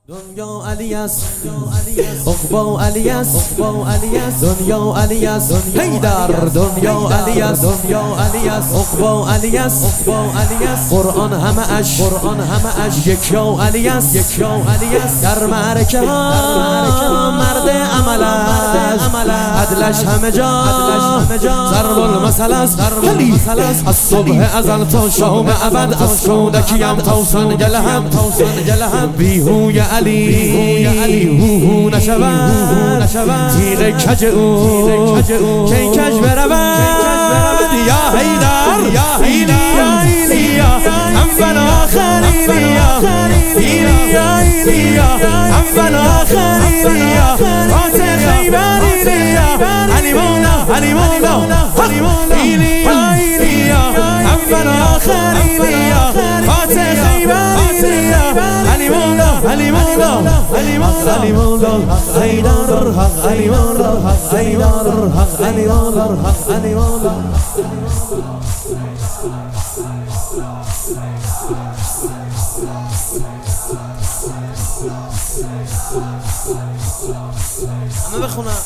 دنیا علی است، عقبا علی است، دنیا علی است، حیدر دنیا علی است، عقبا علی است، قرآن همه اش یکیا علی است، در معرکه ها مرد عمل است، عدلش همه جا ضرب المثل است. از صبح ازل تا شام ابد، از کودکیم تا سنگ لحد، بیهوی علی هو نشود تیغ کج او کی کج برود. یا حیدر ایلیا اول آخر ایلیا اول آخر ایلیا فاتح خیبر علی مولا ایلیا اول آخر ایلیا فاتح خیبر علی مولا حیدر علی مولا حیدر علی مولا. همه بخونم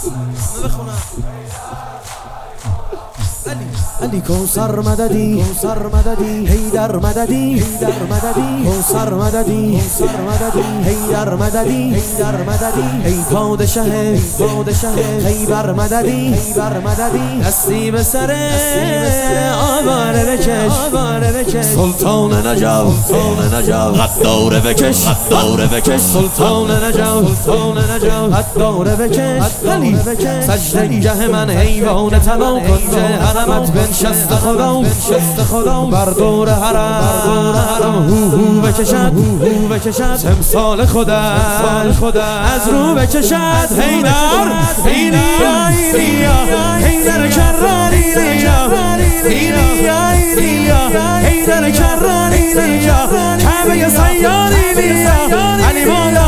علی کوثر مددی حیدر مددی کوثر مددی حیدر مددی ای پادشه خیبر مددی دستی به سر آواره بکش سلطان نجف غداره بکش سلطان نجف غداره بکش. سجده گه من حیوان طلا کنج حرمت بنشست خدا بر دور حرم هو بکشد تمثال خدا از رو بکشد. حیدر کرار حیدر کرار کعبه سیار علی مولا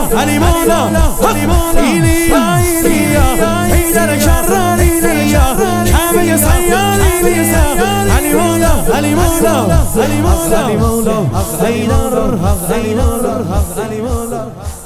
حیدر کرار کعبه سیار علی مولا حیدر علی مولا